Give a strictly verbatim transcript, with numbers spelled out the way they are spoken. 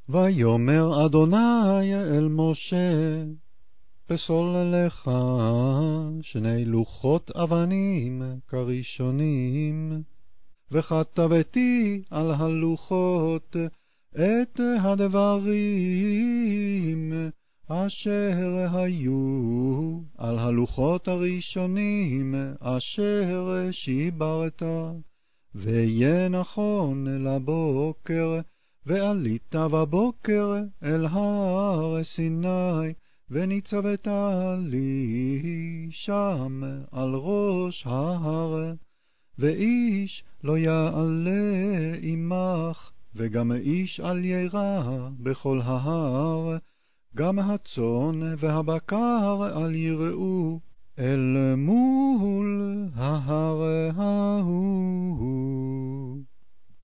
ויאמר אדוני אל משה, פסול לך שני לוחות אבנים כראשונים, וכתבתי על הלוחות את הדברים אשר היו על הלוחות הראשונים אשר שיברת. ויהיה נכון לבוקר, ועלית בבוקר אל הר סיני, וניצבת לי שם על ראש ההר. ואיש לא יעלה עמך, וגם איש אל ירע בכל ההר, גם הצאן והבקר אל יראו אל מול ההר ההוא.